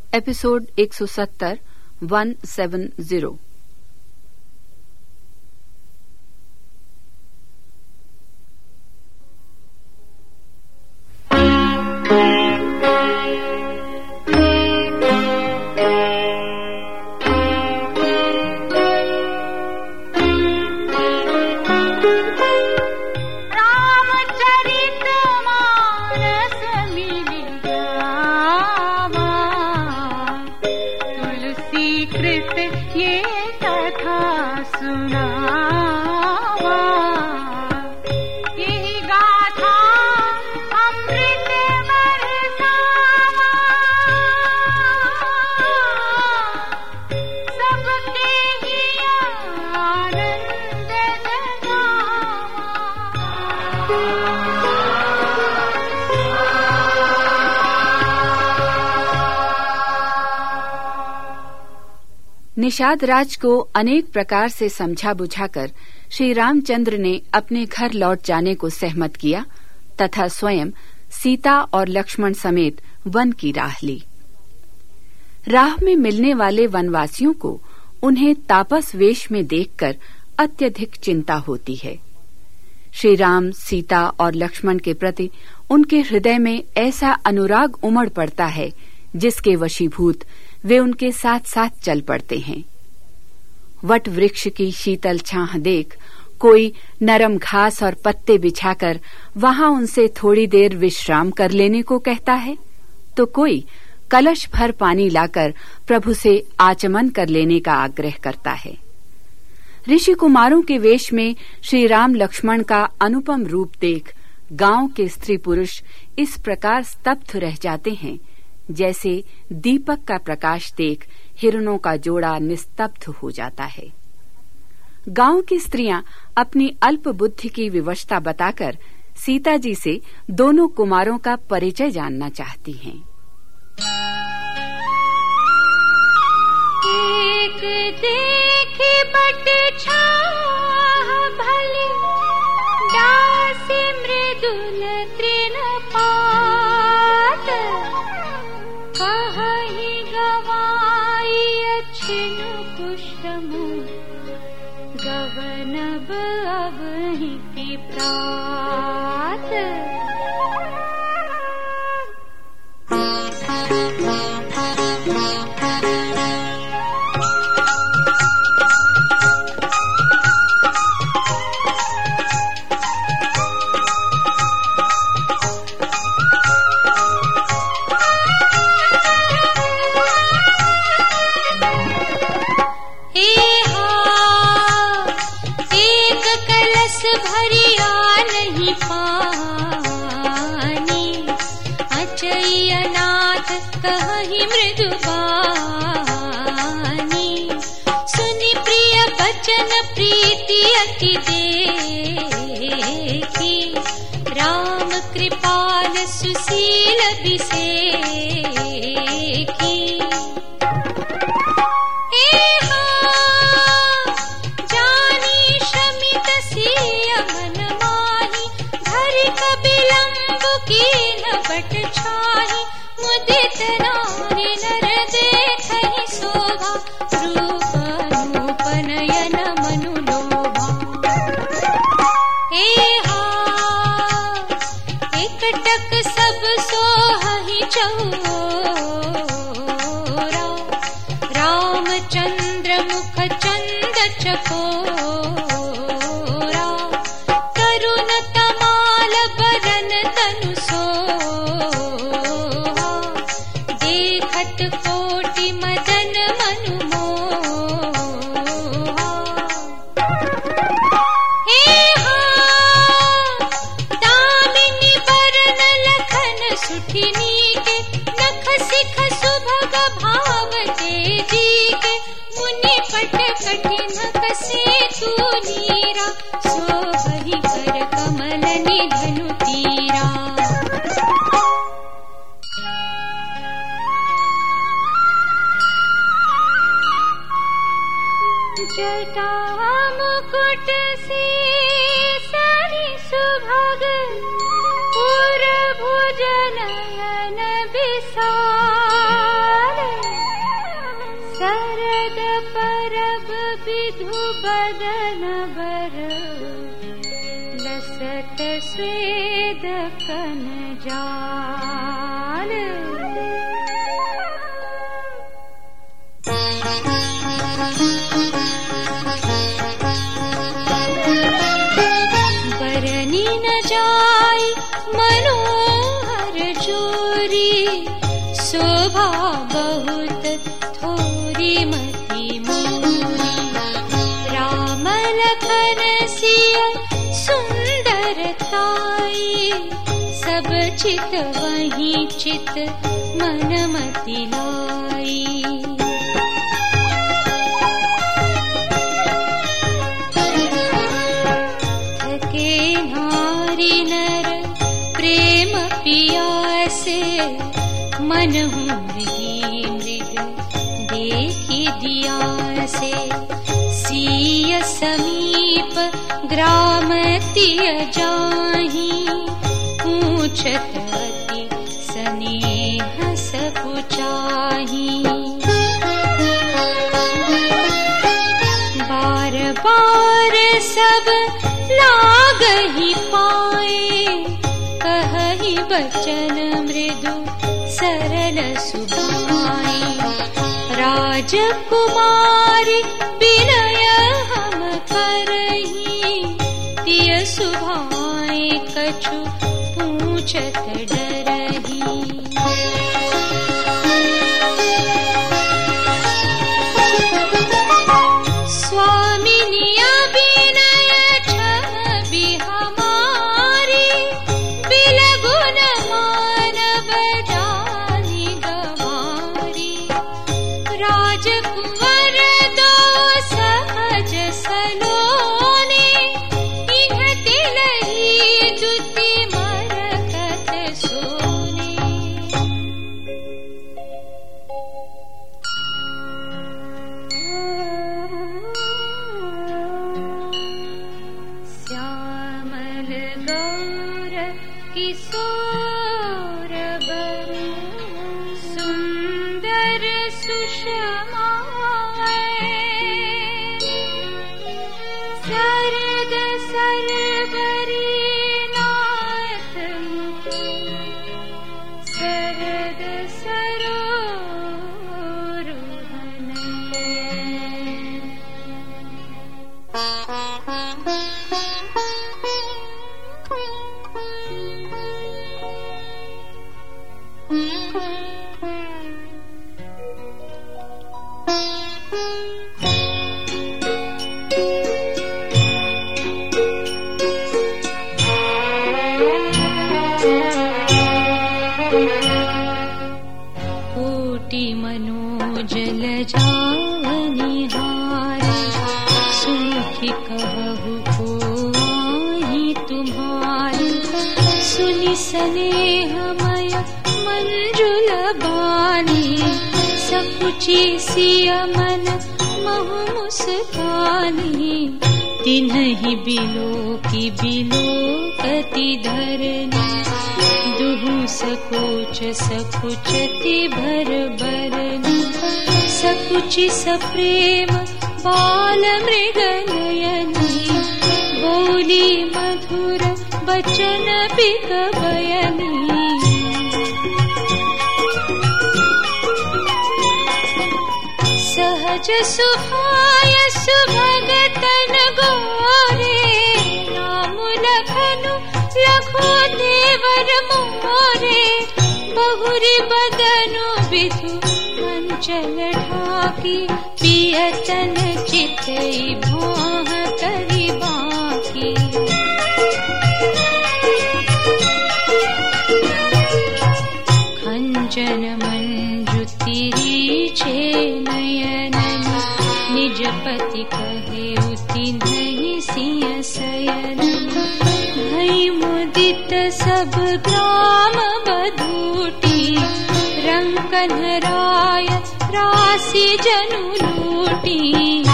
Episode 170 170। Nishad Raj को अनेक प्रकार से समझा बुझाकर श्री रामचंद्र ने अपने घर लौट जाने को सहमत किया तथा स्वयं सीता और लक्ष्मण समेत वन की राह ली। राह में मिलने वाले वनवासियों को उन्हें तापस वेश में देखकर अत्यधिक चिंता होती है। श्री राम, सीता और लक्ष्मण के प्रति उनके हृदय में ऐसा अनुराग उमड़ पड़ता है जिसके वशीभूत वे उनके साथ साथ चल पड़ते हैं। वट वृक्ष की शीतल छाह देख कोई नरम घास और पत्ते बिछाकर वहां उनसे थोड़ी देर विश्राम कर लेने को कहता है, तो कोई कलश भर पानी लाकर प्रभु से आचमन कर लेने का आग्रह करता है। ऋषि कुमारों के वेश में श्री राम लक्ष्मण का अनुपम रूप देख गांव के स्त्री पुरुष इस प्रकार स्तब्ध रह जाते हैं जैसे दीपक का प्रकाश देख हिरणों का जोड़ा निस्तब्ध हो जाता है। गांव की स्त्रियां अपनी अल्प बुद्धि की विवशता बताकर सीता जी से दोनों कुमारों का परिचय जानना चाहती हैं। एक देखी बट छाह भली, दासी मृदुल तृणपात, कहि गवाई अछिनु कुशमु, गवनब अवहि की प्रात। भरिया नहीं पानी, अचयनाथ कहि मृदुबानी, सुनि प्रिय बचन प्रीति अति देखी, राम कृपाल सुशील बिसेखी। बट छाही मुदित नारी नर देखहि शोभा, रूप रूप नयन मनु लोभा। एकटक सब सोहहि चहुरा, रामचंद्र मुख चंद चकोरा, तरुण तमाल बरन तनु कोटि मदन मनु मोहा। दामिनी बरन लखन सुठिनी के, नख सिख सुभग भाव तेजी के, मुनि पट कठिन कसे तू नीरा, शोभहि कर कमल निधनु तीरा। जटा मुकुट सीसनि सुभग, पुर भुज नयन विशाल, बदन बर लसत स्वेद कन जाल बरनी न जाय मनोहर जोरी शोभा बहुत थोरी मति मोरी राम लखन सिय सुंदरताई सब चित वही चित मन मति लाई थके नारी नर प्रेम पियासे मन मृगी मृग देखी दिया से सिय समीप ग्राम तिय जाही पूछत अति स्नेह सपुचाही बार बार सब लागहि पाए कहहि बचन मृदु सरल सुभाई राजकुमारी विनय हम करही तिय सुभाए कछु पूछत डरही स्वामिनिया विनय छवि हमारी बिलगुन मानव जानी गवारी राजकुंवर दो सहज सलोने इह तिलही दुति मरकत सोने श्यामल गौर किशोर बर सुंदर सुषमा सरद सरबरी नाथ सरद कोटि मनोजल जावनिहार सुखी कहु कोई तुम्हारी सुनि स्नेहमय मंजुल बानी सकुचि सिय मन महु मुस्कानी तिन्हि बिलोकी बिलोकति धरनी दुहु सकोच सकुचति भर बरनी सकुचि सप्रेम बाल मृगनयनी बोली मधुर बचन बिक बयनी सहज सुभाय सुभगतन गोरे राम लखनु लखो देवर मोरे बहुरी बदनु विधु कंचन ढाकी पियतन चितई भोह करी बाकी खंजन मंजुतिरी छे नयनन निज पति कहे उति नहीं सिय सयन भई मुदित सब ग्राम बधूटी रंग कन्हराय राशि जनु लूटी